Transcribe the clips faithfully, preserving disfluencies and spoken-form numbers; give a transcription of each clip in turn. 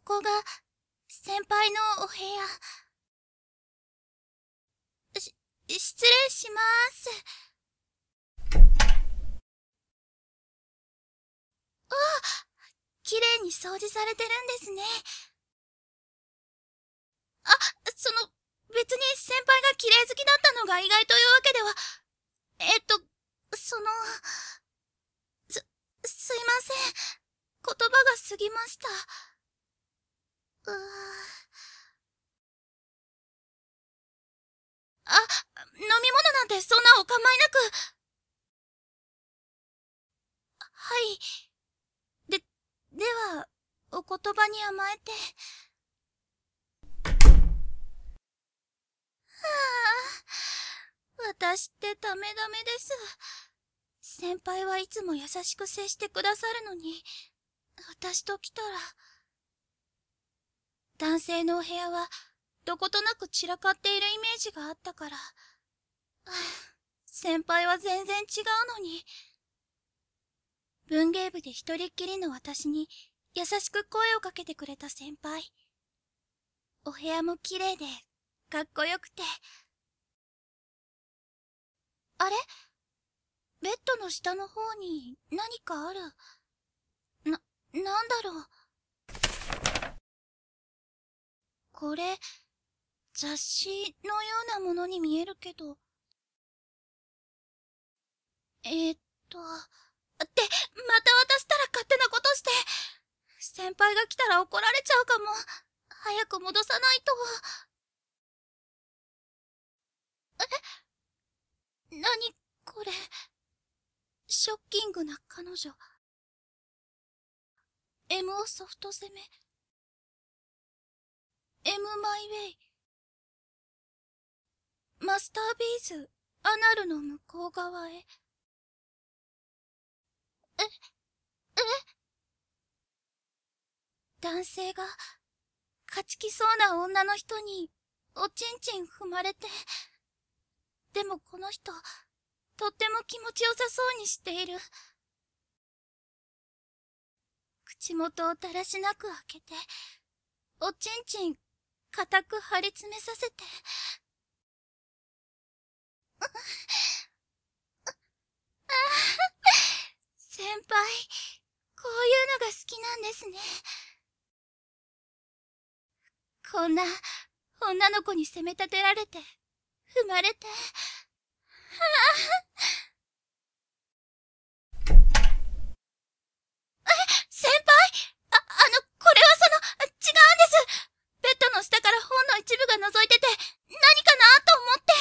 こが、先輩のお部屋。し、失礼しまーす。ああ、綺麗に掃除されてるんですね。あ、その、別に先輩が綺麗好きだったのが意外というわけでは。えっと、その、す、すいません。言葉が過ぎました。うー。あ、飲み物なんてそんなお構いなく。はい。で、では、お言葉に甘えて。はあ、私ってダメダメです。先輩はいつも優しく接してくださるのに、私と来たら。男性のお部屋は、どことなく散らかっているイメージがあったから。はあ、先輩は全然違うのに。文芸部で一人っきりの私に優しく声をかけてくれた先輩。お部屋も綺麗で、かっこよくて。あれ？ベッドの下の方に何かある。な、なんだろう。これ、雑誌のようなものに見えるけど。えー、っと、って、また渡したら勝手なことして。先輩が来たら怒られちゃうかも。早く戻さないと。え？何これ。ショッキングな彼女。M をソフト攻め。M マイウェイ。マスタービーズ、アナルの向こう側へ。え、え？男性が、勝ち気そうな女の人に、おちんちん踏まれて。でもこの人、とっても気持ちよさそうにしている。口元をだらしなく開けて、おちんちん、固く張り詰めさせて。先輩、こういうのが好きなんですね。こんな、女の子に責め立てられて、踏まれて。先輩？あ、あの、これはその、違うんです。ベッドの下から本の一部が覗いてて、何かなと思って。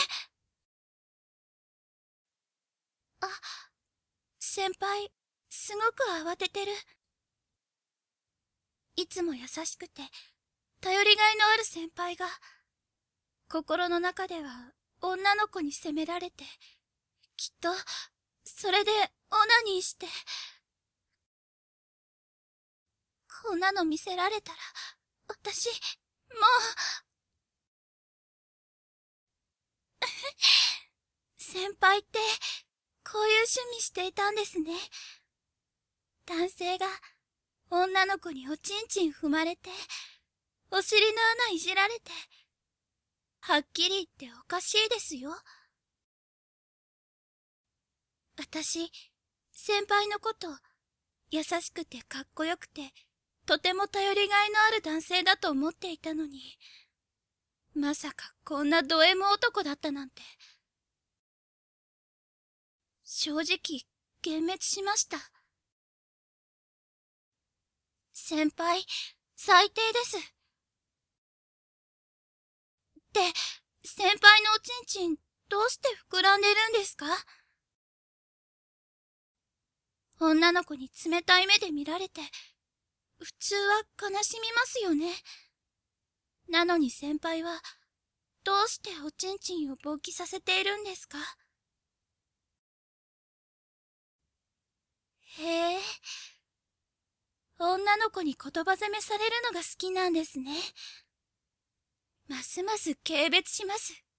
あ、先輩、すごく慌ててる。いつも優しくて、頼りがいのある先輩が、心の中では女の子に責められて、きっと、それでオナニーして、こんなの見せられたら、私、もう先輩って、こういう趣味していたんですね。男性が、女の子におちんちん踏まれて、お尻の穴いじられて、はっきり言っておかしいですよ。私、先輩のこと、優しくてかっこよくて、とても頼りがいのある男性だと思っていたのに、まさかこんなド M 男だったなんて。正直、幻滅しました。先輩、最低です。で、先輩のおちんちん、どうして膨らんでるんですか？女の子に冷たい目で見られて、普通は悲しみますよね。なのに先輩は、どうしておちんちんを勃起させているんですか？へえ、女の子に言葉責めされるのが好きなんですね。ますます軽蔑します。